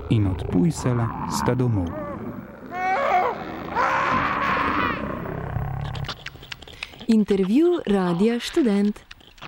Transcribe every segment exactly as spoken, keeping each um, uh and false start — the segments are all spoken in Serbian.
in od Pujsela sta domov. Intervju Radia Študent.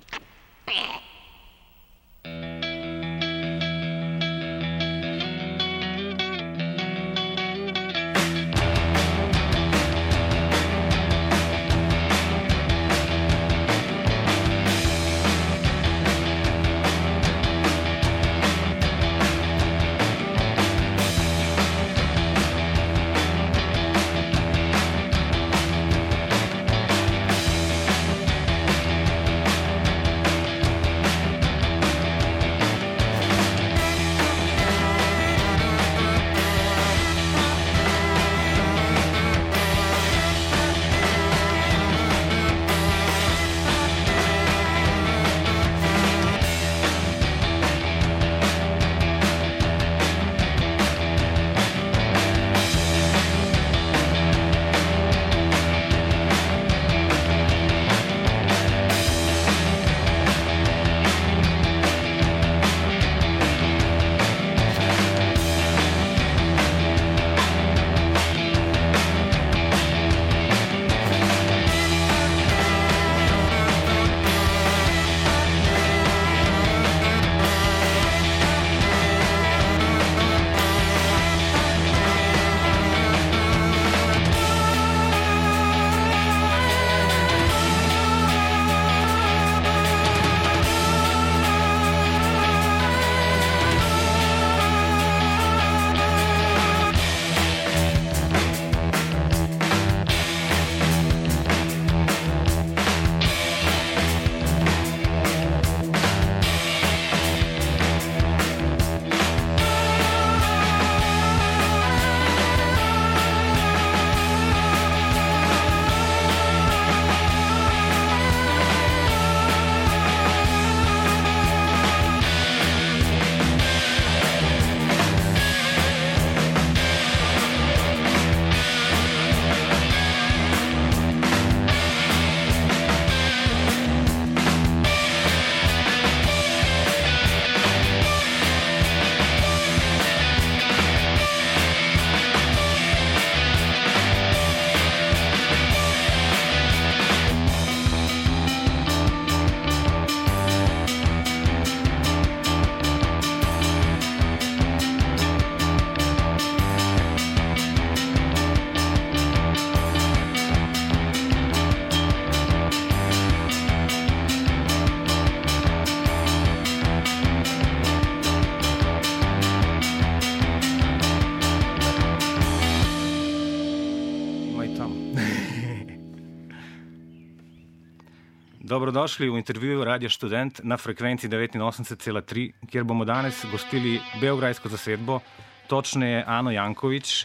Dobrodošli v intervjuju Radia Študent na frekvenci devetinosemdeset cela tri, kjer bomo danes gostili beograjsko zasedbo, točneje Ano Janković.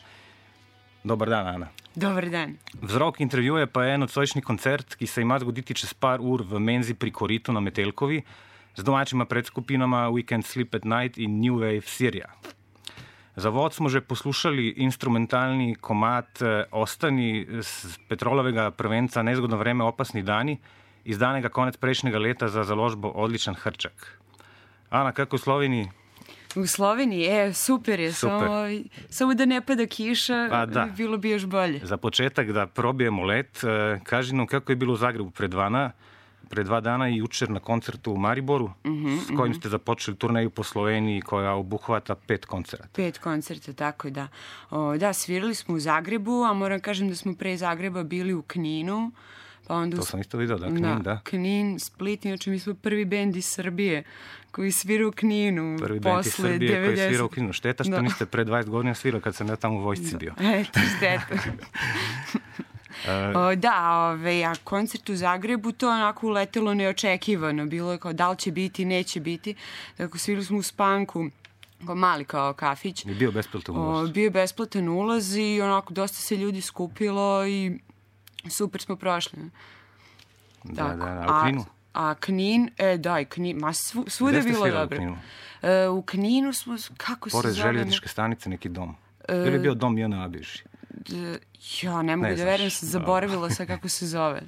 Dobar dan, Ana. Dobar dan. Vzrok intervjuja pa je nocojšnji koncert, ki se ima zgoditi čez par ur v menzi pri Koritu na Metelkovi z domačima predskupinama We Can't Sleep at Night in New Wave Syria. Za vod smo že poslušali instrumentalni komad Ostani z Petrolovega prvenca Nezgodno vreme, opasni dani, izdanega konec prejšnjega leta za založbo Odličan hrčak. Ana, kako u Sloveniji? U Sloveniji je, super je, super. Samo, samo da ne pada kiša, pa, da. Bilo bi još bolje. Za početak da probijemo let, kaži nam kako je bilo u Zagrebu pred dvana, pred dva dana i jučer na koncertu u Mariboru, mm-hmm, s kojim ste započeli turneju po Sloveniji koja obuhvata pet koncerta. Pet koncerta, tako da. O, da, svirali smo u Zagrebu, a moram kažem da smo pre Zagreba bili u Kninu. Pa onda to sam isto vidio, da, Knin, da. da. Knin, Split, znači mi smo prvi bend iz Srbije koji svira u Kninu. Prvi bend iz Srbije devedeset koji svira u Kninu. Šteta što da. Niste pre dvadeset godina svirali kad sam ja tamo u vojsci da. bio. Eto, šteta. o, da, ove, a koncert u Zagrebu to onako uletelo neočekivano. Bilo je kao da li će biti, neće biti. Tako svirali smo u Spanku. Mali kao kafić. I bio besplatan ulaz. O, bio besplatan ulaz i onako dosta se ljudi skupilo i super smo prošli. Da, tako. Da, da. A u Kninu? A, a Knin, e, da, i Knin, ma svu, svuda je bilo dobro. U Kninu? E, u Kninu smo, kako Pored se zove? Pored željezničke stanice neki dom. E, Ili je bio dom J N A bivši? D, ja, ne mogu ne da verujem, sam zaboravila sa kako se zove.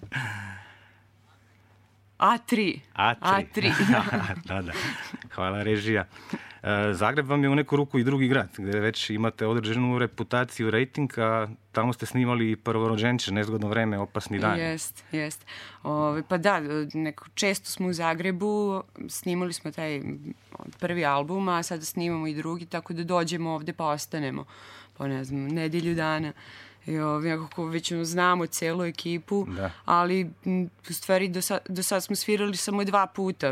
A tri. A tri. A tri. Da, da. Hvala, režija. Zagreb vam je u neku ruku i drugi grad, gde već imate određenu reputaciju, rating, a tamo ste snimali Prvorođenče, Nezgodno vreme, Opasni dani. Jest, jest. Ove, pa da, neko, često smo u Zagrebu, snimali smo taj prvi album, a sada snimamo i drugi, tako da dođemo ovde pa ostanemo, pa ne znam, nedelju dana. I ove, nekako već znamo celu ekipu, da. Ali u stvari do sad, do sad smo svirali samo dva puta.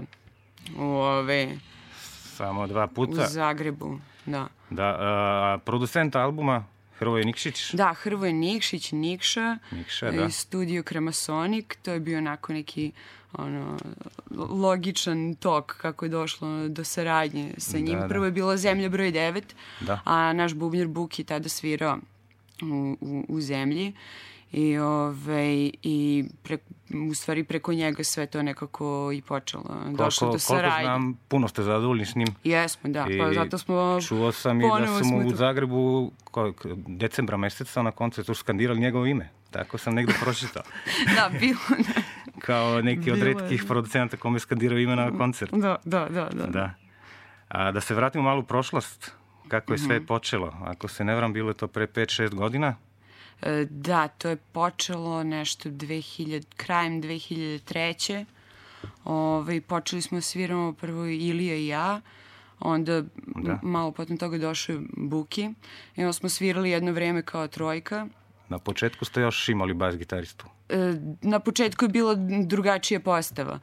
Ove, Samo dva puta? U Zagrebu, da. Da, a, producent albuma Hrvoje Nikšić? Da, Hrvoje Nikšić, Nikša. Nikša, da. I studio Kremasonic, to je bio onako neki ono, logičan tok kako je došlo do saradnje sa njim. Da, Prvo je bila Zemlja broj devet, da. A naš bubnjar Buki tada svirao u, u, u Zemlji. I, ove, i pre, u stvari preko njega sve to nekako i počelo. Došlo do saradnje. Koliko znam, puno ste zadovoljni s njim. Jesmo, da. I pa zato smo čuo sam i da smo u Zagrebu kojeg, decembra meseca na koncertu skandirali njegovo ime. Tako sam negdje pročitao. Da, bilo. Kao neki bilo od retkih producenta kome skandiraju ime na koncertu. Da, da, da. Da, da. A da se vratimo malo u prošlost. Kako je sve mm-hmm. počelo? Ako se ne vram, bilo je to pre pet šest godina. Da, to je počelo nešto dve hiljade, krajem dve hiljade treće. Ove, počeli smo sviramo prvo Ilija i ja, onda da. malo potom toga došao je Buki i onda smo svirali jedno vreme kao trojka. Na početku ste još imali bas gitaristu? Na početku je bila drugačija postava.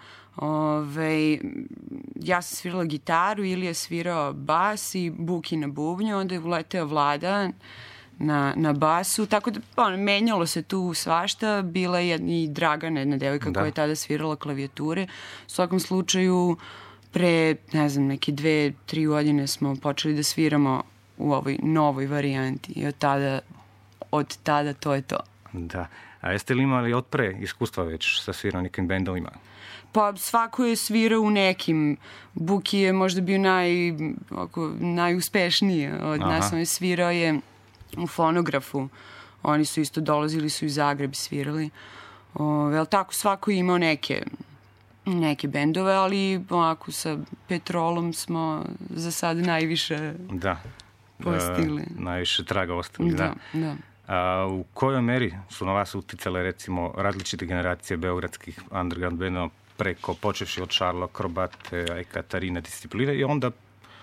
Ove, ja sam svirala gitaru, Ilija svirao bas i Buki na bubnju, onda je uleteo Vlada na, na basu, tako da ono, menjalo se tu svašta, bila je i Dragana, jedna devojka da. koja je tada svirala klavijature. U svakom slučaju, pre, ne znam, neke dve, tri godine smo počeli da sviramo u ovoj novoj varijanti i od tada, od tada to je to. Da. A jeste li imali od pre iskustva već sa sviranim bendovima? Pa svako je svirao u nekim. Buki je možda bio naj, ako, najuspešniji od Aha. nas. On je svirao je u Fonografu. Oni su isto dolazili, su iz Zagreb i svirali. Ove, ali tako, svako je imao neke, neke bendove, ali ovako sa Petrolom smo za sad najviše da. postigli. E, najviše traga ostavili, da. da. da. A u kojoj meri su na vas uticale recimo različite generacije beogradskih underground bendova preko, počevši od Šarla, Akrobate, i Katarine, Discipline i onda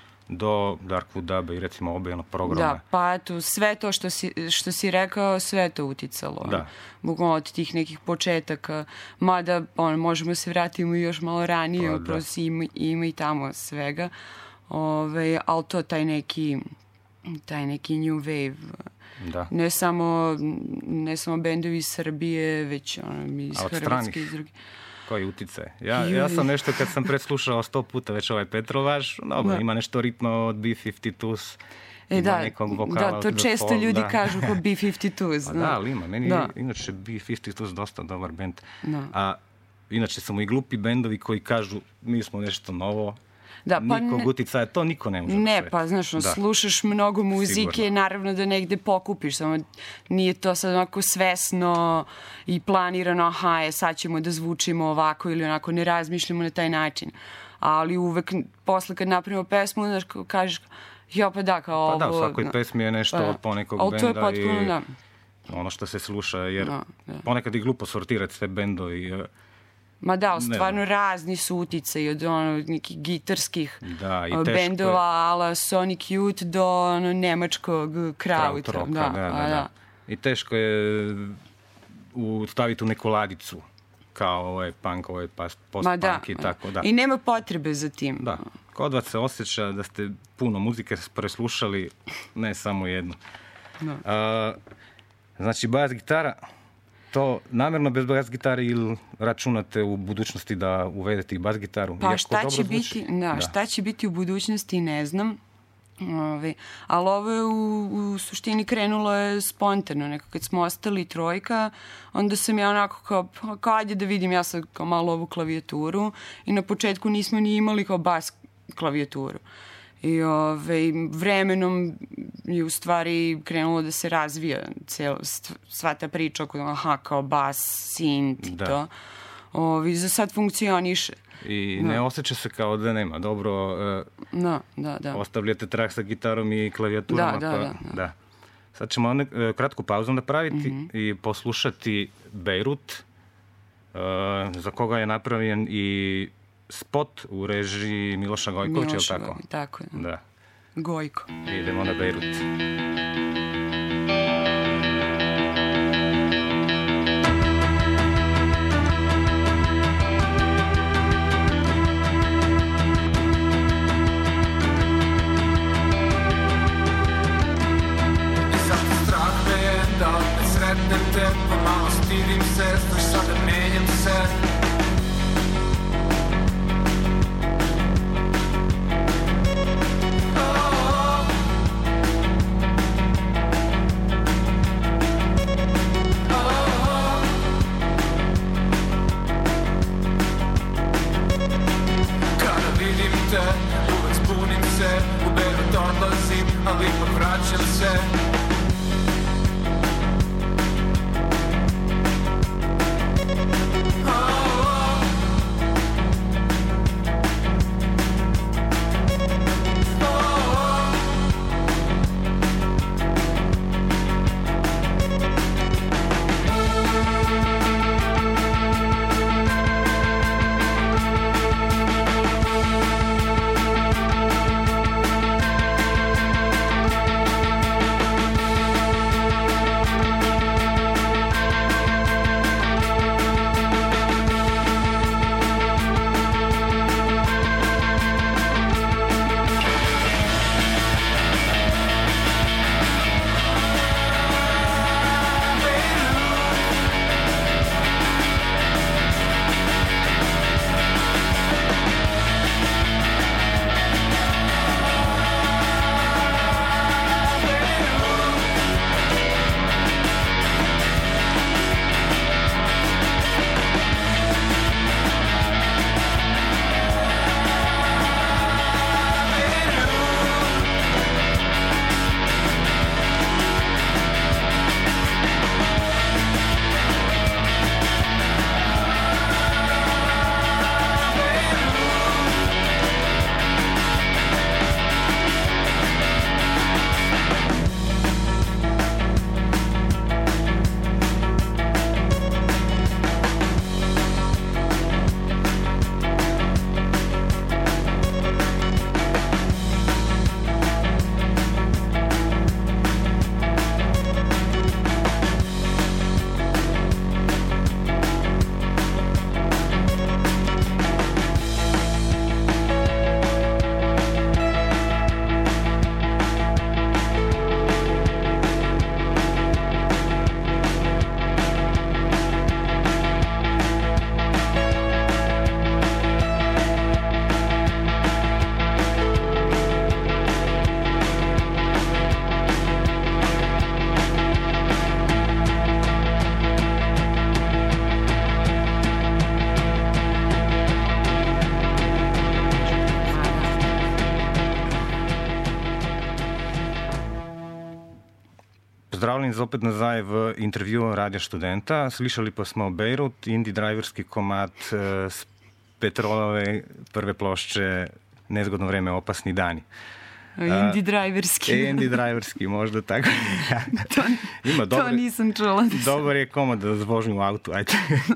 do Darkwood Dub i recimo obejanog programa. Da, pa eto, sve to što si, što si rekao, sve to uticalo. Da. Bukvalno od tih nekih početaka, mada on, možemo se vratiti još malo ranije, pa, prosto ima, ima i tamo svega, Ove, ali to taj neki, taj neki new wave. Da. Ne samo, ne samo bendovi iz Srbije, već ono, iz Hrvatske. Iz druge. Koji uticaj? Ja, ja sam nešto kad sam preslušao sto puta već ovaj Petrovaš, no, da. ima nešto ritma od B pedeset dva, e, ima da, nekog vokala. Da, to često Fall, ljudi da. kažu kao B pedeset dva. Pa da, ali ima. Meni da. inače B pedeset dva dosta dobar bend. Da. A inače samo i glupi bendovi koji kažu mi smo nešto novo. Da, pa nikog uticaja, to niko ne može. Ne, pa znaš, no, slušaš mnogo muzike, Sigurno. naravno da negde pokupiš, samo nije to sad onako svesno i planirano, aha, je, sad ćemo da zvučimo ovako ili onako, ne razmišljamo na taj način. Ali uvek, posle kad napravimo pesmu, znaš, kažeš, jo, pa da, kao ovo... Pa da, u svakoj no, pesmi je nešto pa, od ponekog ali benda to je potpuno, i da. ono što se sluša, jer da, da. ponekad je glupo sortirati sve bendovi. Ma da, stvarno razni su uticaji od ono, nekih gitarskih da, bendova, ala Sonic Youth do ono, nemačkog Krautra. Da, da, da, da. da. I teško je u, staviti u neku ladicu kao ovo je punk, ovo je post-punk da, i tako. Da. I nema potrebe za tim. Da, kod vas se osjeća da ste puno muzike preslušali, ne samo jednu. Da. A, znači, bas gitara... To namjerno bez bas gitare ili računate u budućnosti da uvedete i bas gitaru? Pa šta će, biti, da, da. šta će biti u budućnosti ne znam. Ove, ali ovo je u, u suštini krenulo je spontano. Neko kad smo ostali trojka, onda sam ja onako kao, kao ajde da vidim ja sam kao malo ovu klavijaturu i na početku nismo ni imali kao bas klavijaturu. I ove, vremenom je u stvari krenulo da se razvija cel, sva ta priča oko aha, kao bas, synth i to. Ove, za sad funkcioniše. I da. ne osjeća se kao da nema. Dobro, uh, da, da, da. ostavljate trag sa gitarom i klavijaturama. Da, da, pa, da, da. da. Sad ćemo one, uh, kratku pauzu napraviti Mm-hmm. i poslušati Beirut, uh, za koga je napravljen i spot u režiji Miloša Gojkovića, je li tako? Gojković, tako je. Da. Gojko. Idemo na Beirut. Pa malo stidim se, znaš sada menjam se. Oh, oh. Kada vidim te, uvek zbunim se, u Beirut odlazim, ali ipak vraćam se. Pozdravljeni zopet nazaj v intervju Radia Študenta. Slišali pa smo Beirut, indie driverski komad s Petrolove prve plošče Nezgodno vreme, opasni dani. Indie driverski. Uh, indie driverski, možda tako. to, Ima, to dobar, nisam čula. Dobar je komad da zvožim u autu. Ajde.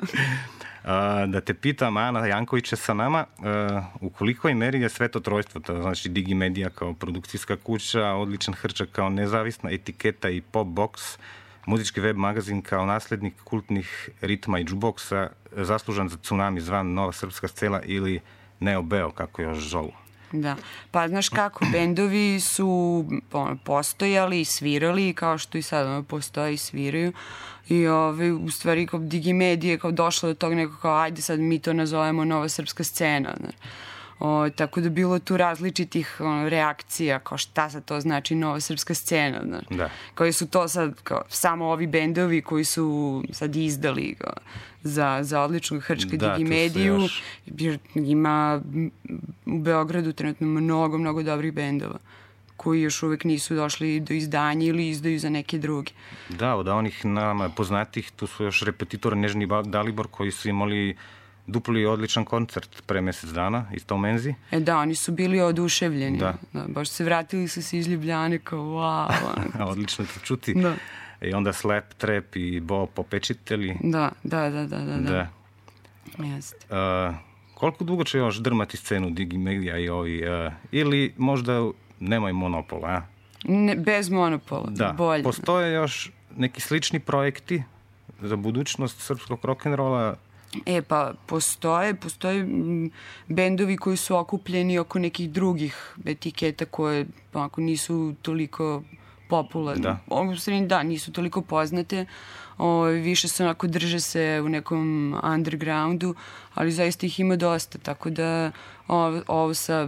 Uh, da te pitam, Ana Janković je sa nama, uh, u kolikoj meri je Sveto trojstvo, to znači Digimedija kao produkcijska kuća, Odličan hrčak kao nezavisna etiketa i Pop Box, muzički web magazin kao naslednik kultnih ritma i jukeboxa, zaslužan za tsunami zvan Nova srpska scena ili Neo Beo, kako još zovu. Da, pa znaš kako, bendovi su postojali i svirali, kao što i sad postoje i sviraju. I ove, u stvari kao Digimedije kao došlo do tog nekog kao ajde sad mi to nazovemo Nova srpska scena. O, tako da bilo tu različitih o, reakcija kao šta sad to znači Nova srpska scena. Da. Koji su to sad kao, samo ovi bendovi koji su sad izdali kao, za, za Odličnu hrčku da, Digimediju. Još... Jer ima u Beogradu trenutno mnogo, mnogo dobrih bendova koji još uvek nisu došli do izdanja ili izdaju za neke druge. Da, od onih nama poznatih, tu su još repetitor Nežni Dalibor koji su imali dupli odličan koncert pre mjesec dana, isto u Menzi. E da, oni su bili oduševljeni. Da. Da, baš se vratili su se iz Ljubljane kao wow. Odlično to čuti. Da. I onda Slap Trap i Bo Popečitelji. Da, da, da, da, da. Da. Jeste. Uh, koliko dugo će još drmati scenu Digimedija i ovi, uh, ili možda nemoj monopola, a? Ne, bez monopola, Da, bolje. postoje još neki slični projekti za budućnost srpskog rock'n'rolla. E, pa postoje, postoje m, bendovi koji su okupljeni oko nekih drugih etiketa koje ako nisu toliko popularne. Da. U stvari, da, nisu toliko poznate. O, više se onako drže se u nekom undergroundu, ali zaista ih ima dosta, tako da ovo, ovo sa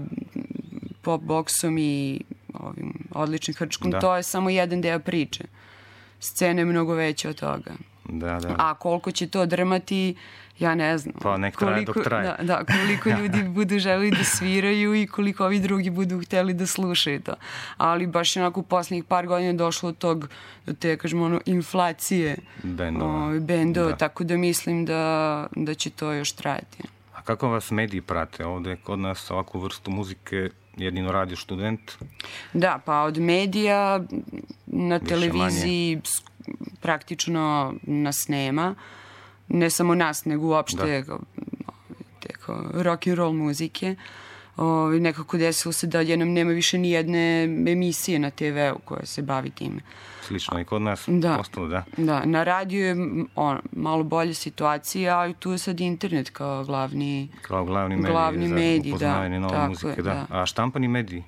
pop boksom i ovim odličnim hrčkom, Da. to je samo jedan deo priče. Scena je mnogo veća od toga. Da, da. A koliko će to drmati, ja ne znam. Pa nek traje dok traje. Da, da, koliko ljudi budu želi da sviraju i koliko ovi drugi budu hteli da slušaju to. Ali baš je onako u poslednjih par godina došlo od tog, do te, kažemo, ono, inflacije Bendova. bendova, Da. tako da mislim da, da će to još trajati. A kako vas mediji prate ovde? Kod nas ovakvu vrstu muzike jedino Radio Student. Da, pa od medija na Više televiziji s- praktično nas nema. Ne samo nas, nego uopšte kao, te kao rock and roll muzike. O, nekako desilo se da jednom nema više ni jedne emisije na te ve u koja se bavi time. Slično i kod nas Da. ostalo, da. Da, na radiju je m, on, malo bolja situacija, ali tu je sad internet kao glavni... Kao glavni medij Glavni za medij, upoznavanje da, nove tako muzike. je, Da. da. A štampani mediji?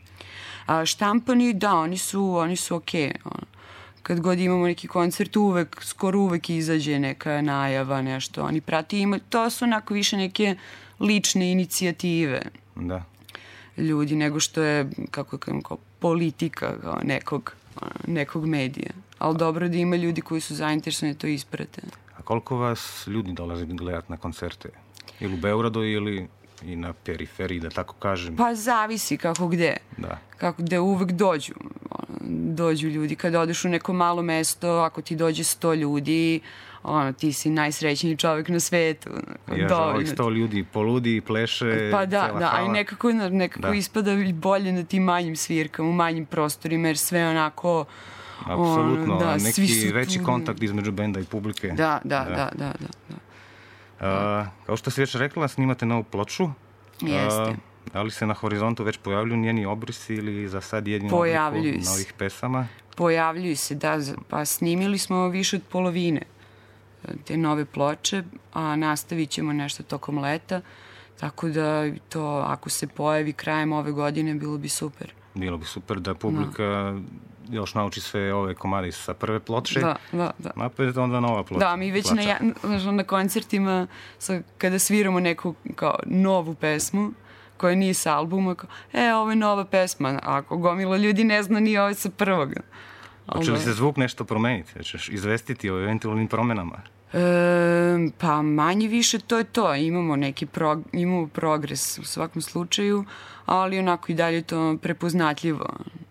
A štampani, da, oni su, oni su okej. Ono. Kad god imamo neki koncert, uvek, skoro uvek izađe neka najava, nešto. Oni prati, ima, to su onako više neke lične inicijative Da. ljudi, nego što je, kako kažem, kao politika kao nekog, ono, nekog medija. Ali dobro da ima ljudi koji su zainteresovani da to isprate. A koliko vas ljudi dolaze gledati na koncerte? Ili u Beogradu ili i na periferiji, da tako kažem? Pa zavisi kako gde. Da. Kako gde uvek dođu. Ono, dođu ljudi. Kada odeš u neko malo mesto, ako ti dođe sto ljudi, ono, ti si najsrećniji čovjek na svetu. Jer ovih sto ljudi poludi i pleše. Pa da, cela da, a i hala. nekako, nekako Da. ispada i bolje na tim manjim svirkama, u manjim prostorima, jer sve onako... Apsolutno, ono, da, neki svi su veći tu. kontakt između benda i publike. Da, da, da, da, da. da. A, kao što si već rekla, snimate novu ploču. Jeste. A, da li se na horizontu već pojavljuju njeni obrisi ili za sad jedino Pojavljuju obliku se. novih pesama? Pojavljuju se, da, za- pa snimili smo više od polovine te nove ploče, a nastavit ćemo nešto tokom leta, tako da to, ako se pojavi krajem ove godine, bilo bi super. Bilo bi super da publika još nauči sve ove komade sa prve ploče. Da, da, da. Napred onda nova ploča. Da, mi već na, plača. ja- znaš, na koncertima, sa, kada sviramo neku kao novu pesmu, koja nije sa albuma, kao, e, ovo je nova pesma, a ako gomila ljudi ne zna ni ovo sa prvog. Hoće li se zvuk nešto promeniti? Hoćeš izvestiti o eventualnim promenama? E, pa manje više to je to. Imamo neki prog, imamo progres u svakom slučaju, ali onako i dalje je to prepoznatljivo.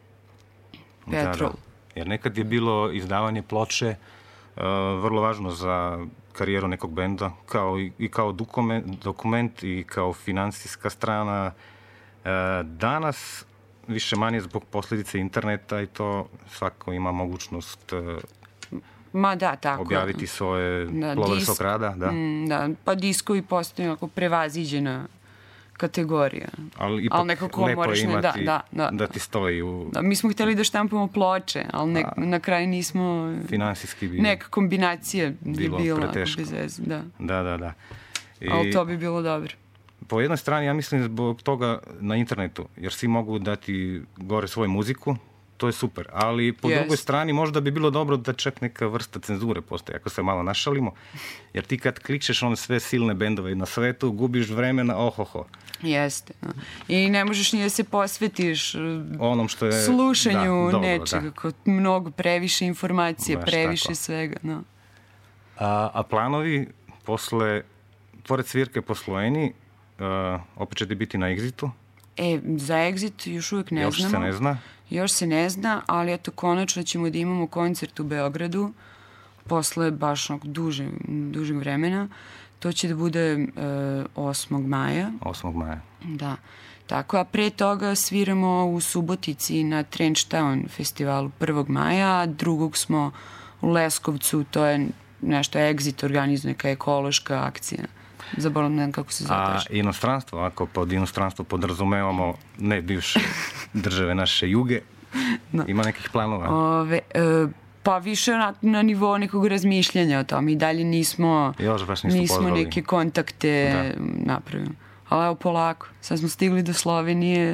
Petrol. Da, da. Jer nekad je bilo izdavanje ploče uh, vrlo važno za karijeru nekog benda, kao i, i kao dokument, dokument i kao finansijska strana. Uh, danas više manje zbog posljedice interneta i to svako ima mogućnost uh, Ma da, tako. objaviti svoje Da, plodove disk- svog rada. Da. Mm, da, pa diskovi postaju onako prevaziđena kategorija. Ali ipak Ali nekako lepo moraš je ne- imati da, da, da. ti stoji u Da, mi smo hteli da štampamo ploče, ali ne, na kraju nismo... finansijski bi... Neka kombinacija je bilo bila preteško. bez veze, da. Da, da, da. I... Ali to bi bilo dobro. Po jednoj strani, ja mislim zbog toga na internetu, jer svi mogu dati gore svoju muziku, to je super. Ali po Yes. drugoj strani možda bi bilo dobro da čak neka vrsta cenzure postoji, ako se malo našalimo. Jer ti kad klikšeš one sve silne bendove na svetu, gubiš vremena, ohoho. Jeste. da. I ne možeš ni da se posvetiš uh, Onom što je... slušanju da, dobro, nečega, da. kao mnogo, previše informacije, Baš previše tako. svega. No. A, a planovi posle, pored svirke po Sloveniji, uh, opet ćete biti na Exitu? E, za Exit još uvijek ne Još znamo. se ne zna. Još se ne zna, ali eto, konačno ćemo da imamo koncert u Beogradu posle baš onog dužeg, dužeg vremena. To će da bude uh, osmog maja. osmog maja. Da. Tako, a pre toga sviramo u Subotici na Trenchtown festivalu prvog maja, a drugog smo u Leskovcu, to je nešto Exit organizuje, neka ekološka akcija. Zaboravim, ne znam kako se zove. A inostranstvo, ako pod inostranstvo podrazumevamo ne bivše države naše juge, no. Ima nekih planova? Ove, e, pa više na, na nivou nekog razmišljanja o tom. I dalje nismo, Još baš nismo, nismo neke kontakte da. napravili. Ali evo polako, sad smo stigli do Slovenije,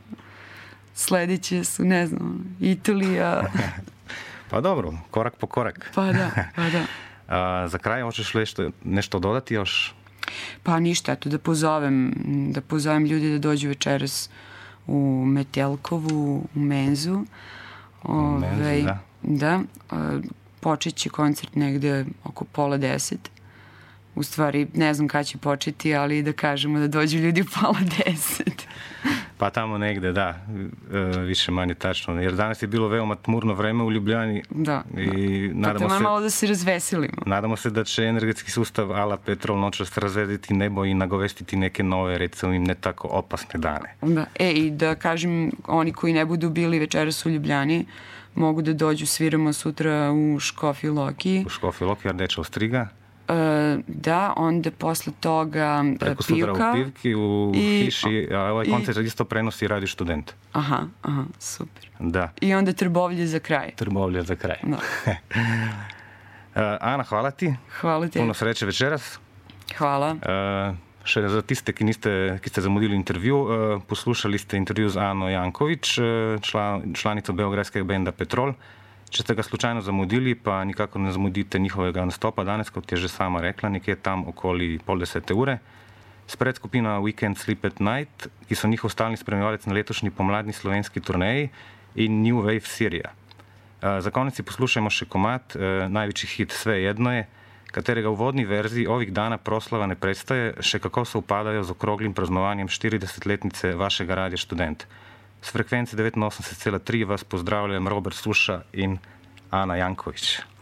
sledeće su, ne znam, Italija. Pa dobro, korak po korak. Pa da, pa da. A, za kraj hoćeš li nešto, nešto dodati još? Pa ništa, eto da pozovem, da pozovem ljudi da dođu večeras u Metelkovu, u Menzu. Ove, Menzu, da. Da, počet će koncert negde oko pola deset. U stvari, ne znam kada će početi, ali da kažemo da dođu ljudi u pola deset. Pa tamo negde, da, više manje tačno. Jer danas je bilo veoma tmurno vreme u Ljubljani. Da, i da. Nadamo Pa se, malo da se razveselimo. Nadamo se da će energetski sustav ala Petrol noćas razvediti nebo i nagovestiti neke nove, recimo im ne tako opasne dane. Da, e, i da kažem, oni koji ne budu bili večeras u Ljubljani, mogu da dođu, sviramo sutra u Škofji Loki. U Škofji Loki, Ardeča Ostriga. Uh, da, onda posle toga preko Pivka. Sutra u Pivki, u i, Hiši, a ovaj koncert i, isto prenosi Radio Student. Aha, aha, super. Da. I onda Trbovlje za kraj. Trbovlje za kraj. Da. uh, Ana, hvala ti. Hvala ti. Puno sreće večeras. Hvala. Uh, še za tiste, ki, niste, ki ste zamudili intervju, uh, poslušali ste intervju z Ano Janković, uh, član, članico beograjskega benda Petrol. Če ste ga slučajno zamudili, pa nikako ne zamudite njihovega nastopa danes, kot je že sama rekla, nekje tam okoli pol desete ure. Spred skupina We Can't Sleep at Night, ki so njihov stalni spremljevalec na letošnji pomladni slovenski turneji, in New Wave Syria. Uh, za konec si poslušajmo še komad, uh, največji hit Sve jedno je, katerega v vodni verziji ovih dana proslava ne predstaje, še kako se upadajo z okroglim praznovanjem štiridesetletnice vašega Radia Študent. S frekvence devetinosemdeset cela tri vas pozdravljam Robert Suša in Ana Janković.